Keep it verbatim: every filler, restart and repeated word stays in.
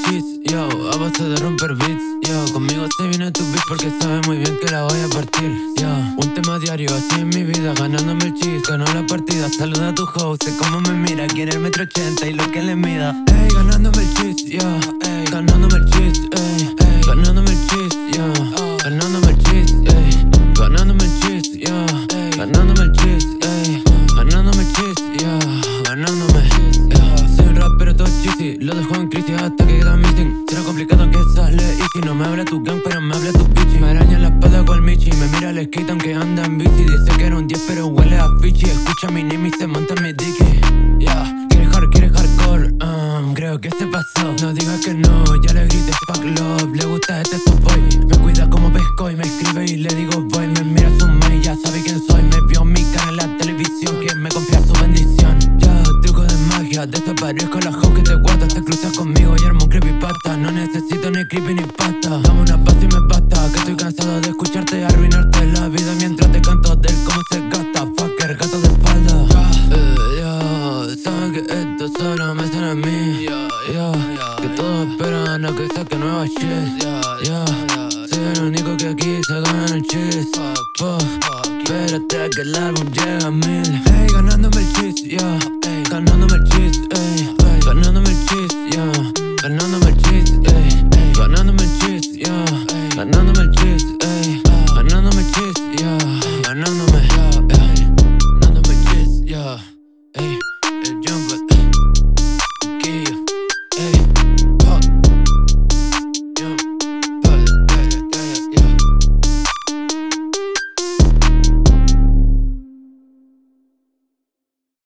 cheese, yo, a base de romper beats, yo. Conmigo se viene tu beat porque sabe muy bien que la voy a partir, yo. Un tema diario así en mi vida, ganándome el cheese, ganó la partida. Saluda a tu host, sé cómo me mira, quiere el metro ochenta y lo que le mida. Ey, ganándome el cheese, yo, ey, ganándome el cheese, ey, ey, ganándome el cheese, yo, ganándome el cheese, ey, ganándome el cheese, yo, ganándome el cheese, ey, ganándome el cheese, yo, ganándome, yo. Soy un rapero todo cheesy, lo dejo en crisis hasta que queda missing. Será complicado aunque sale easy, no me habla tu gang pero me habla tu bichi. Me araña la espalda con Michi, me mira el skate aunque anda en bici. Dice que era un diez pero huele a Fichi, escucha mi name y se monta en mi dicky, yeah. Quiere hard, quiere hardcore, um, creo que se pasó. No digas que no, ya le grité fuck love. Le gusta este softboy, me cuida como pesco y me escribe y le digo voy. Me mira su mail, ya sabe quién soy. Me vio mi cara en la televisión, que me confía su bendición. Ya, truco de magia, desaparezco la house que te guarda. Te cruzas conmigo y armo un creepypasta. No necesito ni creepy ni pasta. Dame una paz y me basta, que estoy cansado de escucharte arruinarte la vida mientras te canto del cómo se gasta. Fucker, gato de espalda. Eh, yo, saben que esto solo me suena a mí, yo, que todos esperan a que saque nueva shit, yo. Soy el único que aquí se gana el cheese, fuck, espérate que el álbum llega a mil. Ey, ganándome el cheese, yo, ganándome el cheese, ey, ganándome el cheese, yo, ganándome el cheese,